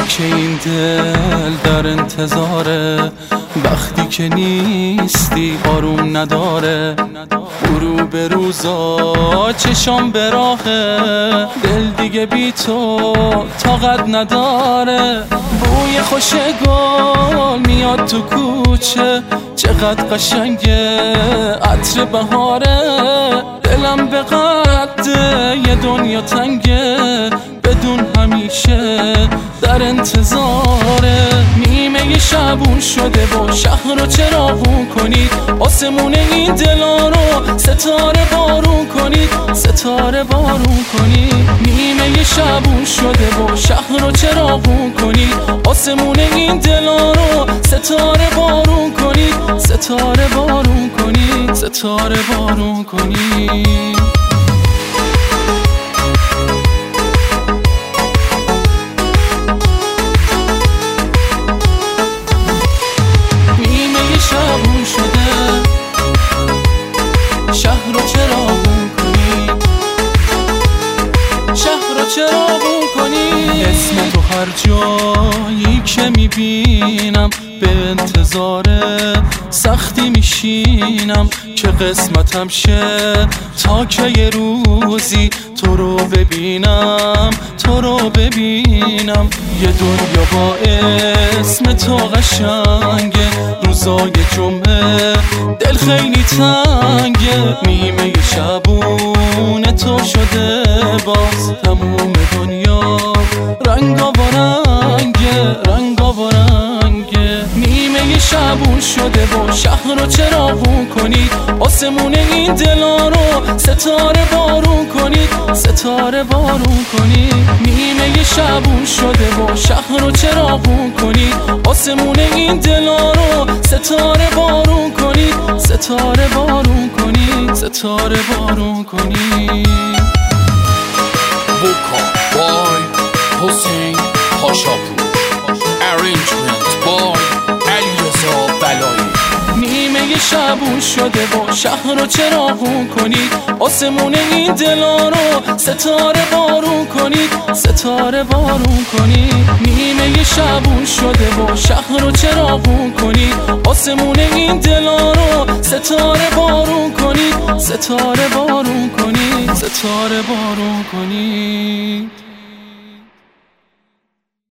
که این دل در انتظاره، وقتی که نیستی آروم نداره. غروب روزا چشام به راهه، دل دیگه بی تو طاقت نداره. بوی خوش گل میاد تو کوچه، چقدر قشنگه عطر بهاره. دلم به قده یه دنیا تنگه، بدون همیشه در انتظاره. نیمه شبون شده و شهر رو چراغون کنید، آسمون این دلا رو ستاره بارون کنید، ستاره بارون کنید. نیمه شبون شده و شهر رو چراغون کنید، آسمون این دلا رو ستاره بارون کنید، ستاره بارون کنید، ستاره بارون کنید. شبون شده شهر رو چراغون کنید، شهر رو چراغون کنید. اسم تو هر جایی که میبینم به انتظار سختی میشینم، که قسمتم شه تا که یه روزی تو رو ببینم، تو رو ببینم. یه دنیا با اسم تو قشنگه، روزای جمعه دل خیلی تنگه. نیمه شبون تو شده باز تموم دنیا رنگا با رنگه، رنگا با رنگه. نیمه شبون شده و شهر رو چراغون کنید، آسمون این دلا رو ستاره بارون کنید، ستاره بارون کنید. نیمه شبون شده و شهر رو چراغون کنید، آسمون این دلا رو ستاره بارون کنید، ستاره بارون کنید، ستاره بارون کنید. Vocal by حسین پاشاپور، Arrangement by علیرضا بلایی. نیمه شبون شده و شهر رو چراغون کنید، آسمون این دلا رو ستاره بارون کنید، ستاره بارون کنید. نیمه شبون شده و شهر رو چراغون کنید، آسمون این دلا رو ستاره بارون کنید، ستاره بارون کنید، ستاره بارون کنید.